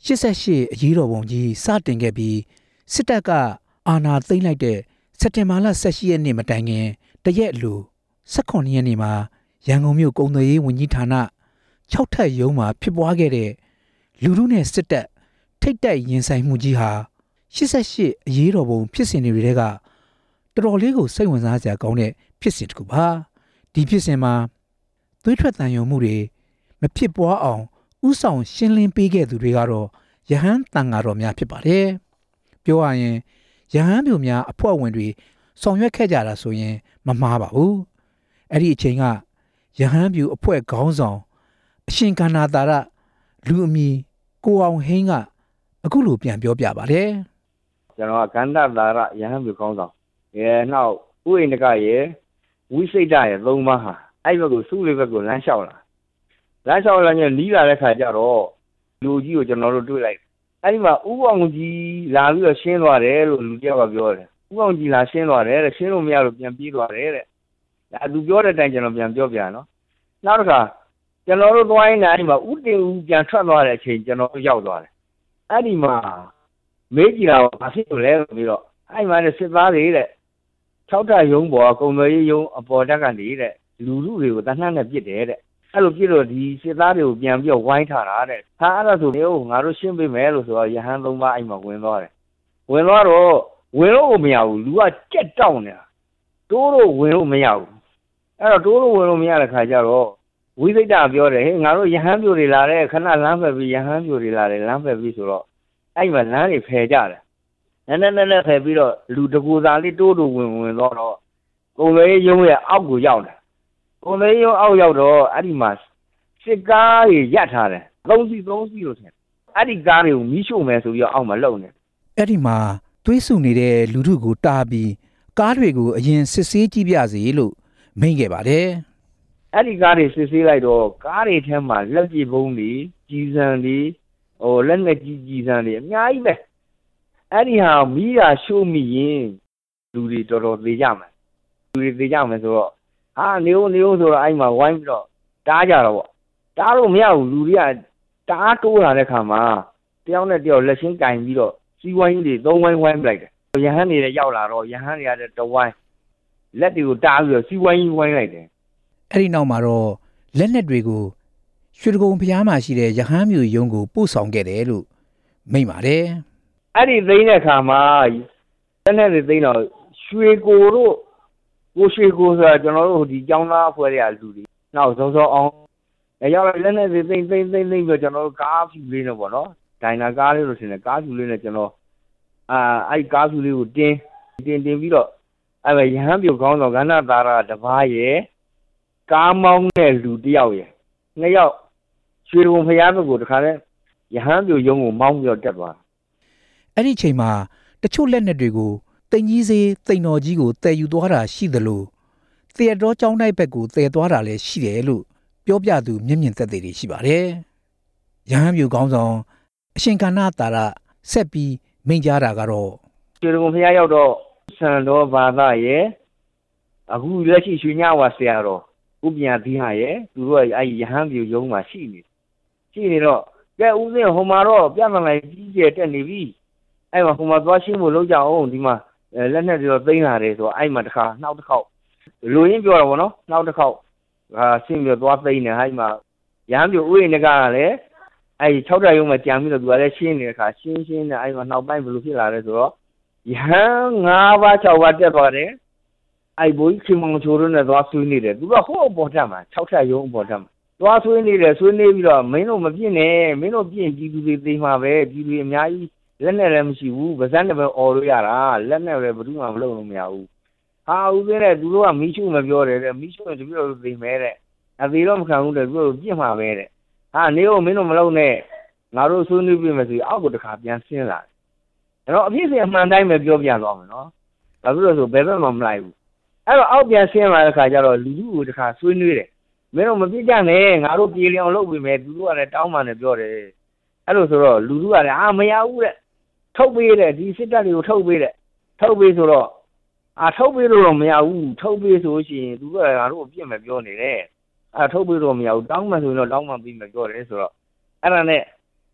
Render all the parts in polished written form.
88အရေးတော်ပုံကြီးစတင်ခဲ့ပြီးစစ်တပ်ကအာဏာသိမ်းလိုက်တဲ့စက်တင်ဘာလ18ရက်နေ့မတိုင်ခင်တရက်အလို18ရက်နေ့မှာရန်ကုန်မြို့ကုန်သွယ်ရေးဝန်ကြီးဌာန6ထပ်ရုံးမှာဖြစ်ပွားခဲ့တဲ့လူထုနဲ့စစ်တပ်ထိပ်တိုက်ရင်ဆိုင်မှုကြီးဟာ88အရေးတော်ပုံဖြစ်စဉ်တွေကတော်တော်လေးကိုစိတ်ဝင်စားစရာကောင်းတဲ့ဖြစ်စဉ်တစ်ခုပါဒီဖြစ်စဉ်မှာသွေးထွက်တန်ရုံမှုတွေမဖြစ်ပွားအောင်ဥဆောင်ရှင်းလင်းပေးခဲ့သူတွေကတော့ယဟန်တန်ဃာတော်များဖြစ်ပါတယ်ပြောရရင်ယဟန်မျိုးများအဖွဲ့ဝင်တွေဆောင်ရွက်ခဲ့ကြတာဆိုရင်မမှားပါဘူးအဲ့ဒီအချိန်ကယဟန်ပြူအဖွဲ့ခေါင်းဆောင်အရှင်ကန္နာတာရလူအမီကိုအောင်ဟင်းကအခုလိုပြန်ပြောပြပါတယ်ကျွန်တော်ကကန္နာတာရယဟန်ပြူခေါင်းဆောင်နောက်ဥအိန္ဒကရဲ့ဝိစိတ်တရဲ့၃ပါးဟာအဲ့ဘက်ကိုစုလေးဘက်ကိုလမ်းလျှောက်လာညနီးလာတဲ့ခါကျတော့လူကြီးကိုကျွန်တော်တို့တွေ့လိုက်အဲ့ဒီမှာဥအောင်ကြီးလာပြီးတော့ရှင်းသွားတယ်လို့လူတယောက်ကပြောတယ်ဥအောင်ကြီးလာရှင်းသွားတယ်တဲ့ရှင်းလို့မရလို့ပြန်ပြေးသွားတယ်တဲ့ဒါသူပြောတဲ့အတိုင်းကျွန်တော်ပြန်ပြောပြနော်နောက်တစ်ခါကျွန်တော်တို့သွားရင်းနဲ့အဲ့ဒီမှာဥတင်ဦးပြန်ထွက်သွားတဲ့အချိန်ကျွန်တော်တို့ရောက်သွားတယ်အဲ့ဒီမှာမေးကြည့်တာဘာဖြစ်လို့လဲဆိုပြီးတော့အဲ့မှာစစ်သားတွေတဲ့6ထပ်ရုံးပေါ်ကုံသွယ်ရေးရုံးအပေါ်တက်ကနေတဲ့လူလူတွေကိုတနှက်နဲ့ပြစ်တယ်တဲ့အဲ့လိုပြစ်လို့ဒီစစ်သားတွေကိုပြန်ပြီးတော့ဝိုင်းထားတာတဲ့ဟာအဲ့ဒါဆိုမျိုးငါတို့ရှင်းပေးမယ်လို့ဆိုတော့ရဟန်း၃ပါးအဲ့မှာဝင်သွားတယ်ဝင်သွားတော့ဝင်လို့မရဘူးလူကကြက်တောက်နေတာတိုးလို့ဝင်လို့မရဘူးအဲ့တော့တိုးလို့ဝင်လို့မရတဲ့ခါကျတော့ဝိသိတ္တပြောတယ်ဟေးငါတို့ယဟန်ပြိုတွေလာတဲ့ခဏလမ်းဖက်ပြီးယဟန်ပြိုတွေလာတယ်လမ်းဖက်ပြီးဆိုတော့အဲ့မှာလမ်းတွေဖယ်ကြတယ်နဲ့ဖယ်ပြီးတော့လူတကူသားလေးတိုးလို့ဝင်တော့ကုံလေးရုံးရဲ့အောက်ကိုရောက်တယ်ကုံလေးရုံးအောက်ရောက်တော့အဲ့ဒီမှာစစ်ကားတွေရပ်ထားတယ်3စီလို့ထင်အဲ့ဒီကားတွေကိုမီးရှို့မယ်ဆိုပြီးတော့အောက်မှာလုံနေအဲ့ဒီမှာသွေးဆူနေတဲ့လူထုကိုတားပြီးကားတွေကိုအရင်စစ်ဆေးကြည့်ပြစေလို့မိန့်ခဲ့ပါတယ်အဲ့ဒီကားတွေစစ်ဆေးလိုက်တော့ကားတွေထဲမှာလက်ပစ်ဗုံးတွေကြီးစံတွေလက်နဲ့ကြီးစံတွေအများကြီးပဲအဲ့ဒီဟာမီးရာရှို့မိရင်လူတွေတော်တော်သေးကြမယ်ဆိုတော့ဟာနေဦးဆိုတော့အဲ့မှာဝိုင်းပြီးတော့တားကြတော့ပေါ့တားလို့မရဘူးလူတွေကတားတိုးလာတဲ့ခါမှာတယောက်နဲ့တယောက်လက်ချင်းကင်ပြီးတော့စီးဝိုင်းတွေ၃ဝိုင်းလိုက်တယ်ရဟန်းတွေလည်းရောက်လာတော့ရဟန်းတွေကတဝိုင်းလက်တွေကိုတားပြီးတော့စီးဝိုင်းလိုက်တယ်အဲ့ဒီနောက်မှာတော့လက်နက်တွေကိုရွှေတကုံဖျားမှာရှိတဲ့ရဟန်းမျိုးရုံးကိုပို့ဆောင်ခဲ့တယ်လို့မိန့်ပါတယ်အဲ့ဒီသိမ်းတဲ့ခါမှာလက်နက်တွေသိမ်းတော့ရွှေကိုတို့ကိုရွှေကိုဆိုတာကျွန်တော်တို့ဒီကျောင်းသားအဖွဲ့တွေကလူတွေနောက်စောအောင်ရောက်လာလက်နက်တွေသိမ်းပြီးတော့ကျွန်တော်တို့ကားဖြူလေးနဲ့ပေါ့နော်ဒိုင်နာကားလေးလို့ထင်တယ်ကားဖြူလေးနဲ့ကျွန်တော်အဲ့ကားဖြူလေးကိုတင်ပြီးတော့အဲ့ရဟန်းပြုတ်ကောင်းတော့ကန္နာသာရတပားရဲ့ကားမောင်းတဲ့လူတယောက်ရဲ့2ယောက်ရွှေဘုံဖျားဘက်ကိုတခါလဲရဟန်းပြုတ်ရုံးကိုမောင်းပြီးတော့တက်သွားအဲ့ဒီချိန်မှာတချို့လက်နက်တွေကိုတိမ်ကြီးစေးတိမ်တော်ကြီးကိုတည်ယူသွားတာရှိသလိုတရတော်ကျောင်းတိုက်ဘက်ကိုတည်သွားတာလည်းရှိတယ်လို့ပြောပြသူမျက်မြင်သက်သေတွေရှိပါတယ်ရဟန်းပြုတ်ကောင်းဆောင်အရှင်ကန္နာတာရဆက်ပြီးမိန့်ကြားတာကတော့ရွှေဘုံဖျားရောက်တော့စံတော်ဘာသာရဲ့အခုလက်ရှိရွှေညဝါဆရာတော်ဥပညာသီးဟာရဲ့သူတို့ကအဲ့ရဟန်းပြုတ်ရုံးမှာရှိနေတော့ကဲဦးစင်းဟိုမှာတော့ပြဿနာကြီးကျယ်တက်နေပြီအဲ့မှာဟိုမှာသွားရှင်းဖို့လုပ်ကြအောင်ဒီမှာလက်နက်တွေတော့သိမ်းလာတယ်ဆိုတော့အဲ့မှာတစ်ခါနောက်တစ်ခေါက်လူရင်းပြောတာပေါ့နော်နောက်တစ်ခေါက်ရှင်းပြီးသွားသိမ်းတယ်အဲ့မှာရဟန်းပြုတ်ဥယျာဉ်ကလည်းအဲ့6ထပ်ရုံးမှာကြံပြီးတော့သူကလည်းရှင်းနေတဲ့ခါရှင်းနေအဲ့မှာနောက်ပိုင်းဘယ်လိုဖြစ်လာလဲဆိုတော့ရဟန်း5ပါး6ပါးတက်သွားတယ်အဲ့ဘိုးကြီးခင်မောင်ချိုတို့နဲ့သွားဆွေးနေတယ်သူကဟိုးအပေါ်တက်မှာ6ထပ်ရုံးအပေါ်တက်မှာသွားဆွေးနေပြီးတော့မင်းတို့မပြစ်နဲ့မင်းတို့ပြစ်ပြည်သူတွေသိမှာပဲပြည်သူတွေအများကြီးလက်နဲ့လည်းမရှိဘူးဗဇက်နဲ့ပဲអော်လို့ရတာလက်နဲ့လည်းဘယ်သူမှမလုပ်လို့မရဘူးဟာဦးသေးတဲ့သူတို့ကမီးရှို့မပြောတယ်တဲ့မီးရှို့ရင်တပြည့်တော့သိမယ်တဲ့အသေးတော့မခံဘူးတဲ့သူတို့ပြစ်မှာပဲတဲ့ဟာနေဦးမင်းတို့မလုပ်နဲ့ငါတို့ဆွေးနွေးပြမယ်ဆိုအောက်ကိုတစ်ခါပြန်ဆင်းလာတယ်အဲ့တော့အဖြစ်စဉ်အမှန်တိုင်းပဲပြောပြသွားမယ်နော်ဘာဖြစ်လို့ဆိုဘယ်ဘက်မှမလိုက်ဘူးအဲ့တော့အောက်ပြန်ဆင်းလာတဲ့ခါကျတော့လူလူကိုတစ်ခါဆွေးနွေးတယ်မင်းတို့မပြစ်ကြနဲ့ငါတို့ပြေလျောင်လုပ်ပြီမယ်သူတို့ကလည်းတောင်းမှလည်းပြောတယ်အဲ့လိုဆိုတော့လူလူကလည်းမရဘူးတဲ့ထုတ်ပေးတဲ့ဒီစစ်တပ်တွေကိုထုတ်ပေးဆိုတော့ထုတ်ပေးလို့တော့မရဘူးထုတ်ပေးဆိုရှင်သူကငါတို့အပြစ်မပြောနေတယ်ထုတ်ပေးလို့မရဘူးတောင်းမှဆိုရင်တော့တောင်းမှပြီးမှပြောတယ်ဆိုတော့အဲ့ဒါနဲ့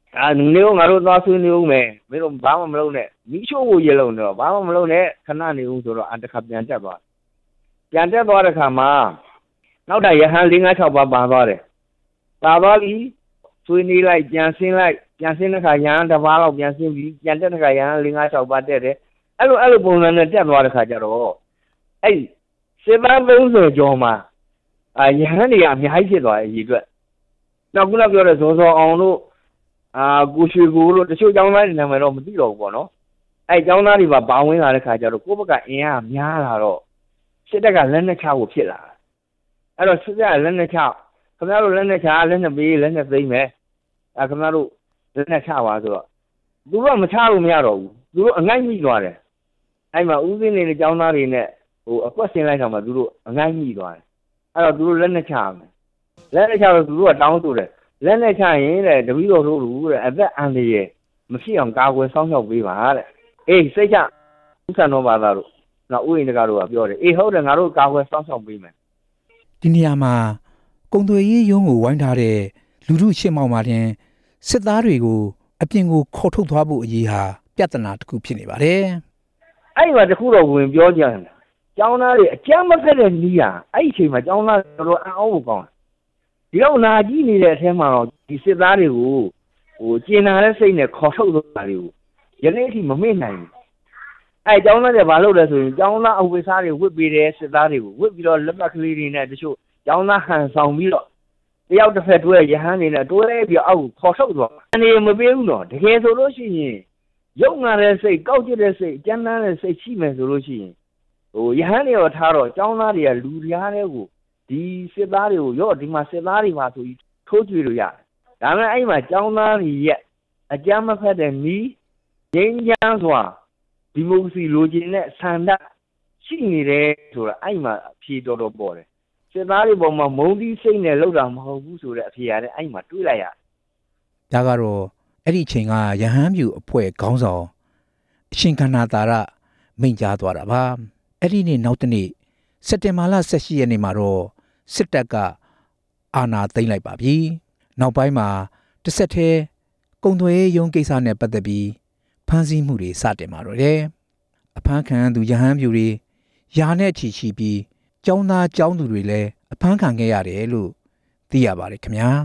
နေဦးငါတို့သွားဆွေးနွေးဦးမယ်မင်းတို့ဘာမှမလုပ်နဲ့မိချိုးကိုရေလုံးတော့ဘာမှမလုပ်နဲ့ခဏနေဦးဆိုတော့တစ်ခါပြန်တက်သွားတဲ့ခါမှာနောက်တာရဟန်း5 6ပါးပါသွားတယ်ပါသွားပြီဆွေးနွေးလိုက်ပြန်ဆင်းတဲ့ခါရဟန်းတစ်ပါးလောက်ပြန်ဆင်းပြီးပြန်တက်တဲ့ခါရဟန်း5 6ပါးတက်တယ်အဲ့လိုပုံစံနဲ့တက်သွားတဲ့ခါကျတော့အဲ့စစ်သား30ကျော်မှာရဟန်းတွေကအများကြီးဖြစ်သွားတယ်အကြီးအတွက်နောက်ခုနပြောတဲ့ဇော်အောင်တို့ကိုရွှေကိုတို့တချို့ကျောင်းသားတွေနာမည်တော့မသိတော့ဘူးပေါ့နော်အဲ့ကျောင်းသားတွေပါဝင်လာတဲ့ခါကျတော့ကိုယ့်ဘက်ကအင်အားများလာတော့စစ်တပ်ကလက်နက်ချဖို့ဖြစ်လာအဲ့တော့စစ်တပ်ကလက်နက်ချခင်ဗျားတို့လက်နက်ချလက်နက်ပေးလက်နက်သိမ်းမယ်ခင်ဗျားတို့လက်နက်ချပါဆိုတော့သူတို့ကမချလို့မရတော့ဘူးသူတို့အငိုက်မိသွားတယ်အဲ့မှာဦးစင်းနေတဲ့ကျောင်းသားတွေနဲ့အကွက်ဆင်းလိုက်တော့မှသူတို့အငိုက်မိသွားတယ်အဲ့တော့သူတို့လက်နက်ချမယ်လက်နက်ချတော့သူတို့ကတောင်းဆိုတယ်လက်နဲ့ချရင်တဲ့တပည့်တော်တို့တဲ့အသက်အန္တရာယ်မရှိအောင်ကာကွယ်စောင့်ရှောက်ပေးပါတဲ့အေးစိတ်ချဥစ္စာတော်ဘာသာတို့နောက်ဥယျာဉ်တကာတို့ကပြောတယ်အေးဟုတ်တယ်ငါတို့ကာကွယ်စောင့်ရှောက်ပေးမယ်ဒီနေရာမှာကုံသွေးရေးရုံးကိုဝိုင်းထားတဲ့လူထုရှင်းမောက်မှာတင်စစ်သားတွေကိုအပြင်ကိုခေါ်ထုတ်သွားဖို့အရေးဟာပြဿနာတစ်ခုဖြစ်နေပါတယ်အဲ့မှာတခုတော့ဝင်ပြောကြတယ်ကျောင်းသားတွေအကြမ်းမဖက်တဲ့နီးဟာအဲ့ဒီအချိန်မှာကျောင်းသားတော်အံ့ဩဖို့ကောင်းတယ်ဒီတော့နာကြည့်နေတဲ့အထဲမှာတော့ဒီစစ်သားတွေကိုကျင်နာတဲ့စိတ်နဲ့ခေါ်ထုတ်သွားတာတွေကိုယနေ့အထိမမေ့နိုင်ဘူးအဲကျောင်းသားတွေဘာလုပ်လဲဆိုရင်ကျောင်းသားအဝိစားတွေဝစ်ပေးတယ်စစ်သားတွေကိုဝစ်ပြီးတော့လက်ပတ်ကလေးတွေနဲ့တချို့ကျောင်းသားဟန်ဆောင်ပြီးတော့တယောက်တစ်ဖက်တွဲရဟန်းတွေနဲ့တွဲပြီးအောက်ခေါ်ထုတ်သွားအနေမပေးဘူးတော့တကယ်ဆိုလို့ရှိရင်ရုပ်ငါတဲ့စိတ်ကောက်ကျတဲ့စိတ်ကြမ်းတမ်းတဲ့စိတ်ရှိမယ်ဆိုလို့ရှိရင်ရဟန်းတွေရောထားတော့ကျောင်းသားတွေကလူရားတွေကိုဒီစစ်သားတွေကိုရော့ဒီမှာစစ်သားတွေမှာဆိုပြီးထိုးကြွေလို့ရတယ်ဒါပေမဲ့အဲ့မှာကျောင်းသားတွေရဲ့အကြမ်းမဖက်တဲ့နီးငြိမ်းချမ်းစွာဒီမိုကရေစီလိုချင်တဲ့ဆန္ဒရှိနေတယ်ဆိုတာအဲ့မှာအဖြေတော်ပေါ်တယ်စစ်သားတွေပေါ်မှာမုံတီးစိတ်နဲ့လောက်တာမဟုတ်ဘူးဆိုတဲ့အဖြေရတယ်အဲ့မှာတွေးလိုက်ရဒါကတော့အဲ့ဒီအချိန်ကရဟန်းပြူအဖွဲ့ခေါင်းဆောင်အရှင်ခန္ဓာတာရမိန့်ကြားသွားတာပါအဲ့ဒီနေ့နောက်တနေ့စက်တင်ဘာလ18ရက်နေ့မှာတော့စစ်တပ်ကအာဏာသိမ်းလိုက်ပါပြီနောက်ပိုင်းမှာတစ်ဆက်တည်းကုံသွေးရုံးကိစ္စနဲ့ပတ်သက်ပြီးဖမ်းဆီးမှုတွေစတင်มาတော့တယ်အဖမ်းခံသူရဟန်းပြူတွေယာနဲ့ချီချီပြီးကျောင်းသားကျောင်းသူတွေလည်းအဖမ်းခံခဲ့ရတယ်လို့သိရပါတယ်ခင်ဗျာ